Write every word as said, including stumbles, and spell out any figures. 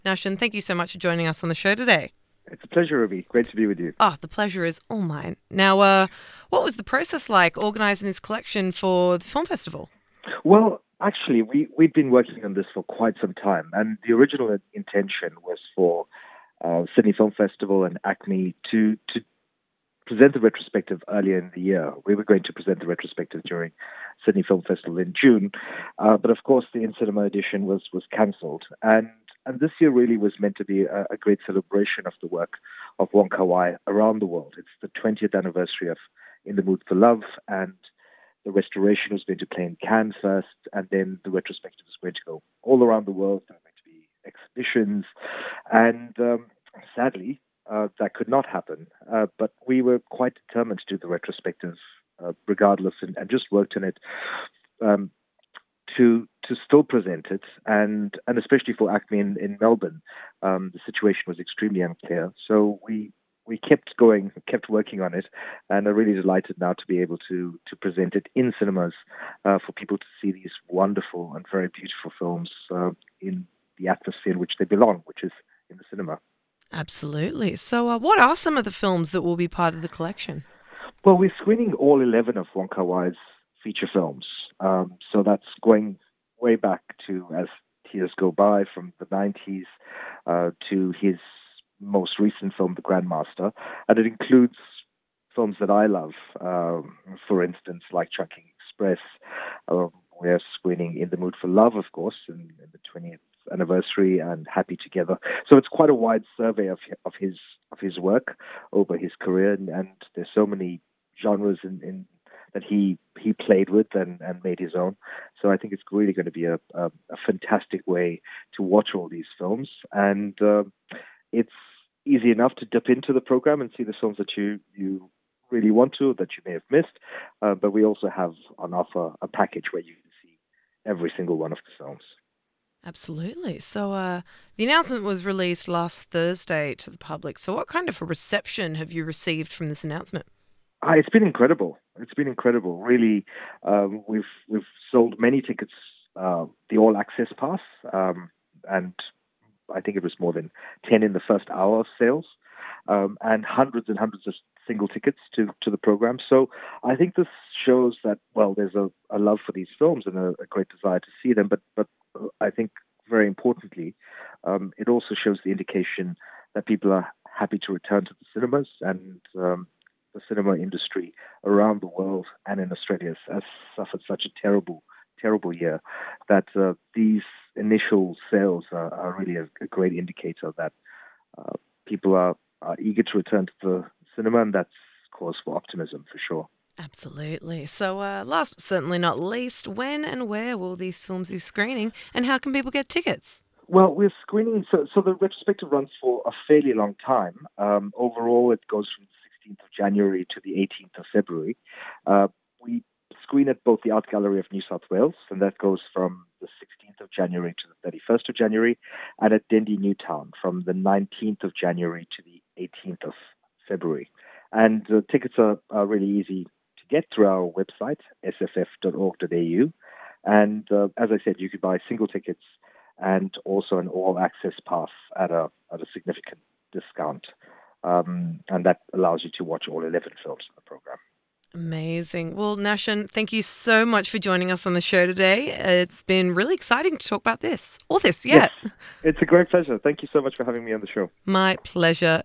Nashan, thank you so much for joining us on the show today. It's a pleasure, Ruby. Great to be with you. Oh, the pleasure is all mine. Now, uh, what was the process like organising this collection for the film festival? Well, actually, we, we've been working on this for quite some time, and the original intention was for uh, Sydney Film Festival and ACME to, to present the retrospective earlier in the year. We were going to present the retrospective during Sydney Film Festival in June, uh, but of course the in-cinema edition was, was cancelled. And and this year really was meant to be a, a great celebration of the work of Wong Kar-wai around the world. It's the twentieth anniversary of In the Mood for Love, and the restoration was going to play in Cannes first, and then the retrospective was going to go all around the world. There were going to be exhibitions, and um, sadly, uh, that could not happen. Uh, but we were quite determined to do the retrospective uh, regardless, and, and just worked on it um, to to still present it, and and especially for ACME in, in Melbourne, um, the situation was extremely unclear. So we we kept going, kept working on it, and I'm really delighted now to be able to to present it in cinemas uh, for people to see these wonderful and very beautiful films uh, in the atmosphere in which they belong, which is in the cinema. Absolutely. So, uh, what are some of the films that will be part of the collection? Well, we're screening all eleven of Wong Kar-wai's feature films. Um, so that's going way back to As Tears Go By from the nineties uh, to his most recent film, The Grandmaster. And it includes films that I love, um, for instance, like Chungking Express. Um, we're screening In the Mood for Love, of course, in, in the twentieth anniversary, and Happy Together. So it's quite a wide survey of of his of his work over his career, and, and there's so many genres in, in that he he played with and, and made his own. So I think it's really going to be a, a, a fantastic way to watch all these films, and uh, it's easy enough to dip into the program and see the films that you you really want to, that you may have missed. Uh, but we also have on offer a package where you can see every single one of the films. Absolutely. So, uh, the announcement was released last Thursday to the public. So, what kind of a reception have you received from this announcement? Ah, it's been incredible. It's been incredible. Really, um, we've we've sold many tickets, uh, the all access pass, um, and I think it was more than ten in the first hour of sales, um, and hundreds and hundreds of single tickets to, to the program. So I think this shows that, well, there's a, a love for these films and a, a great desire to see them. But but I think very importantly, um, it also shows the indication that people are happy to return to the cinemas, and um, the cinema industry around the world and in Australia has, has suffered such a terrible, terrible year that uh, these initial sales are, are really a, a great indicator that uh, people are, are eager to return to the cinema, and that's cause for optimism for sure. Absolutely. So, uh, last but certainly not least, when and where will these films be screening, and how can people get tickets? Well, we're screening, so, so the retrospective runs for a fairly long time. Um, overall, it goes from the sixteenth of January to the eighteenth of February. Uh, we screen at both the Art Gallery of New South Wales, and that goes from the sixteenth of January to the thirty-first of January, and at Dendy Newtown from the nineteenth of January to the eighteenth of February. And uh, tickets are, are really easy to get through our website, s f f dot org dot a u. And uh, as I said, you could buy single tickets and also an all access pass at a at a significant discount. Um, and that allows you to watch all eleven films in the program. Amazing. Well, Nashan, thank you so much for joining us on the show today. It's been really exciting to talk about this. All this, Yes, yeah. it's a great pleasure. Thank you so much for having me on the show. My pleasure.